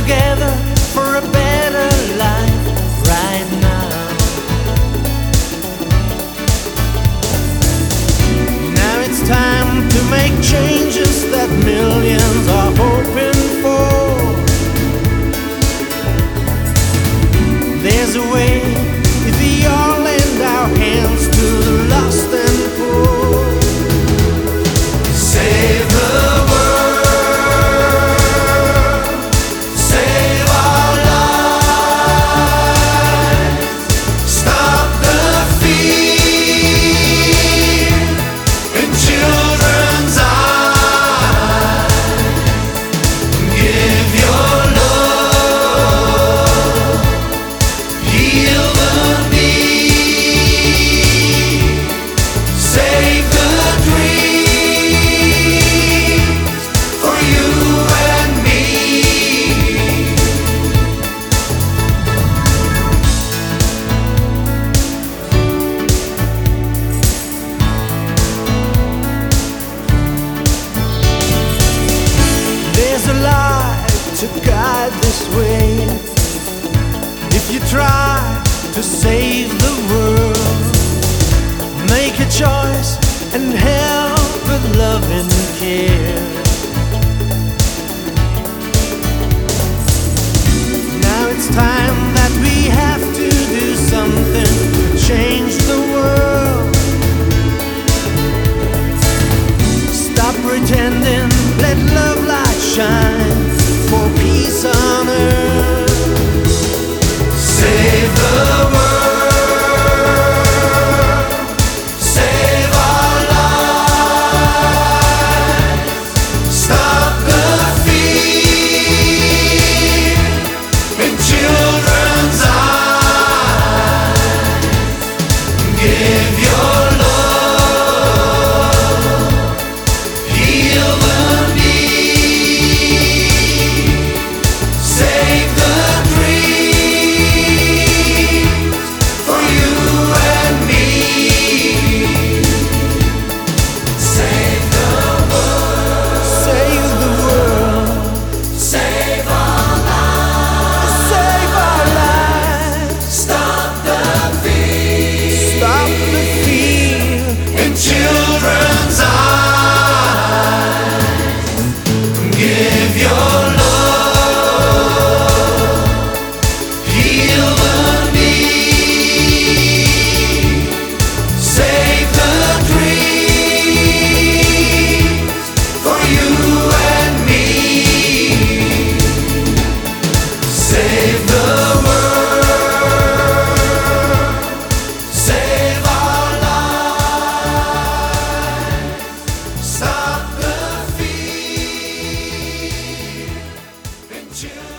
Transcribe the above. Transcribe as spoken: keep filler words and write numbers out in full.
together for a better life right now. Now it's time to make changes that millions are hoping for. There's a way if we all lend our hands to the lost and poor. Save the world, save our lives, stop the fear in children's eyes, give your love, heal the need, save the dreams for you and me. There's a light to guide this way. If you try to save the world, make a choice and help with love and care. Now it's time that we have to do something to change the world. Stop pretending, let love light shine for peace on earth. Save the world, save our lives, stop the fear in children's eyes, give your love, heal the need, save the dreams for you and me. Save the world, save the world, save our lives, save our lives, stop the fear, stop the fear in children's eyes, give your love, heal the need, save the dreams for you and me. Save the world, save our lives, stop the fear in children.